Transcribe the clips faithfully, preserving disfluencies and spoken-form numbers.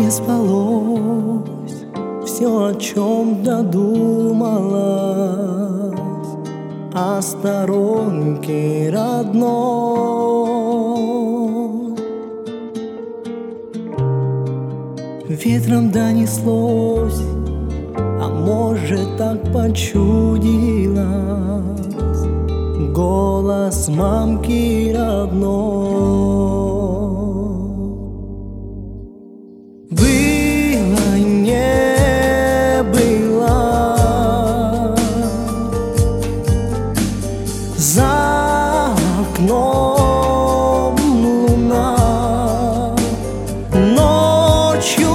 не спалось все, о чем додумалась, о сторонке родной. Ветром донеслось, а может, так почудилось, голос мамки родной. Было, не было, за окном луна, ночью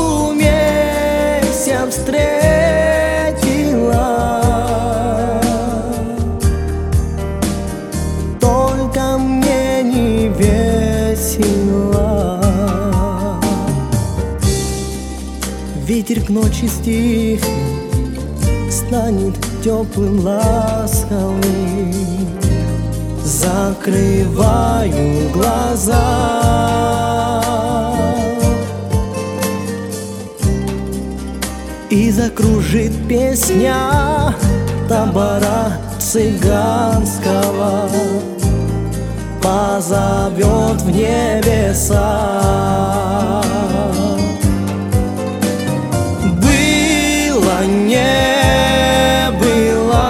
месяц встретила, только мне не весело. Ветер к ночи стихнет, станет теплым, ласковым. Закрываю глаза и закружит песня табора цыганского, позовет в небеса. Было, не было,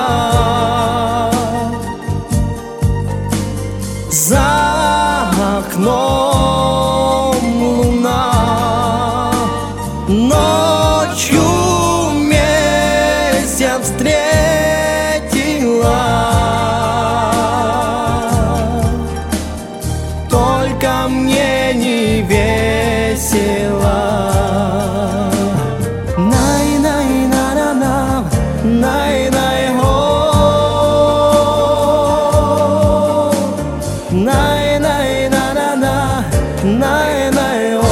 за окном луна, ночью месяц встретила, только мне не весело. Най-най-на-на-на, най-най-о, най-най-на-на-на, най-най-о,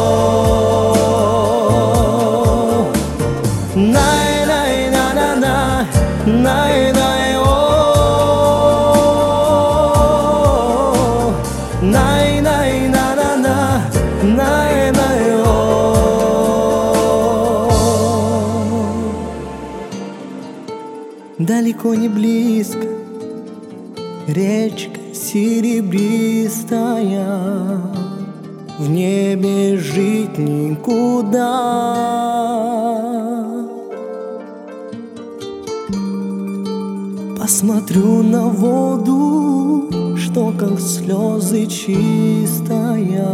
най-най-на-на-на, най-най-о, най-най-на-на-на, най-най-о. Далеко не близко речка серебристая, в небе жить никуда. Посмотрю на воду, что как слезы чистая,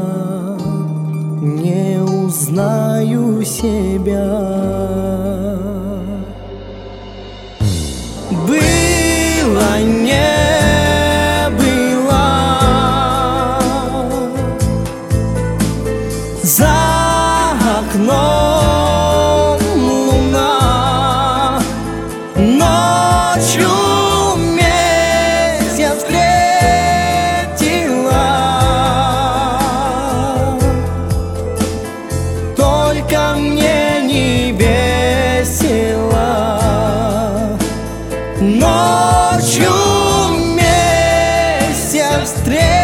не узнаю себя. Было, не было, за окном луна, ночью месяц встретила, только мне не весело. Ночью месяц встретила.